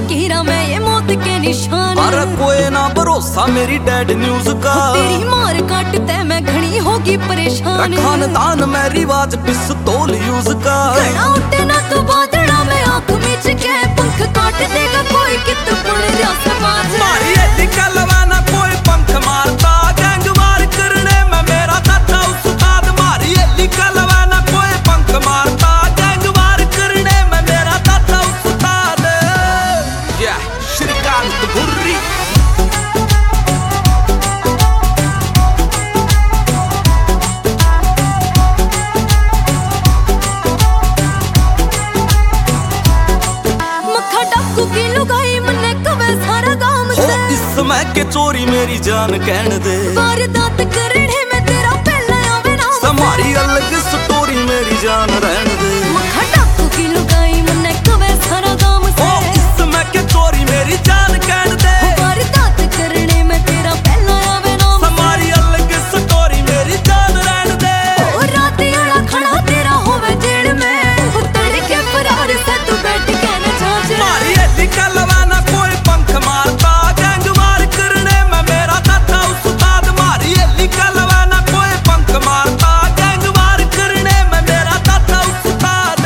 फकीरा मैं ये मौत के निशान। अरे कोई ना भरोसा मेरी डैड न्यूज का, तेरी मार काटते मैं घनी होगी परेशान। खानदान में रिवाज पिस्तौल यूज का, घड़ा उठे ना तो बादड़ा में आंख मीच के पंख काट देगा कोई कित पड़ जा समाज। मारी निकलवा ना कोई पंख मारता, गैंग वार करने में मेरा दादा उस्ताद। मारी निकलवा ना कोई पंख मारता, गैंग वार करने में मेरा दादा उस्ताद। श्रीकांत भुर्री समय के चोरी मेरी जान कहन दे, वारदात करने में तेरा पहला आवे ना। समारी अलग स्टोरी मेरी जान रहन दे। मक्खा डाकू की लुगाई मन्ने कवे सारा गांव से। इस समय के चोरी मेरी जान कहन दे, वारदात करने में तेरा पहला आवे ना। समारी अलग स्टोरी मेरी जान रहन दे। ओ राती आला खड़ा तेरा होवे जेल में, तड़के फरार से तू बैठ के न जाज। मारी निकलवा ना कोई पंख मारता, गैंग वार करने में मेरा दादा उस्ताद। मारी निकलवा ना कोई पंख मारता, गैंग वार करने में मेरा दादा उस्ताद।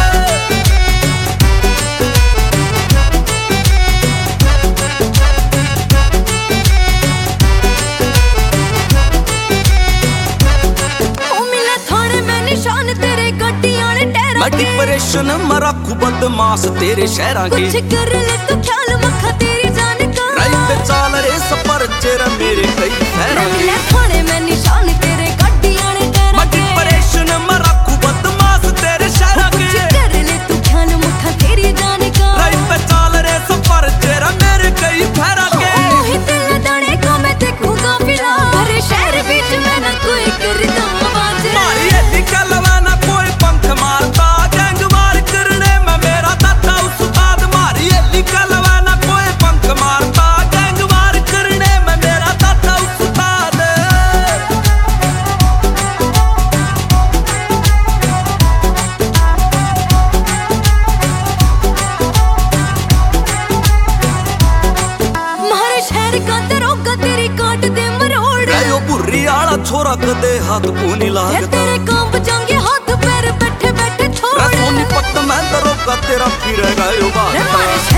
ओ मिले थाने में निशान तेरे गड्डियां ने टहरा। मैं डिप्रेशन में रखूं बदमाश तेरे शहरा के, कुछ कर ले तू ख्याल मक्खा तेरी जान का। राइट चाल रे सफर चेरा मेरे कई शहरा के। मिले थाने में निशान तेरे गड्डियां ने टहरा। मैं डिप्रेशन में रखूं बदमाश तेरे शहरा के, कुछ कर ले तू ख्याल मक्खा तेरी जान का। राइट चाल रे सफर चेरा मेरे कई शहरा के। मोहि दिल दाने को मैं देखूंगा फिरा, अरे शहर बीच में ना कोई करता आवाज। मारी निकलवा ना कोई पंख मारता, गैंग वार करने में मेरा दादा उस्ताद। मारी निकलवा ना कोई पंख मारता, गैंग वार करने में मेरा दादा उस्ताद। मारे शहर का दरोगा तेरी काट दे मरोड़। यो बुर्री आला छोरा कदे हाथ को नहीं लागता, तेरे कांप जाएंगे हाथ पैर बैठे बैठे छोड़। सोनी पत्त मैं दरोगा तेरा फिरेगा यो बात।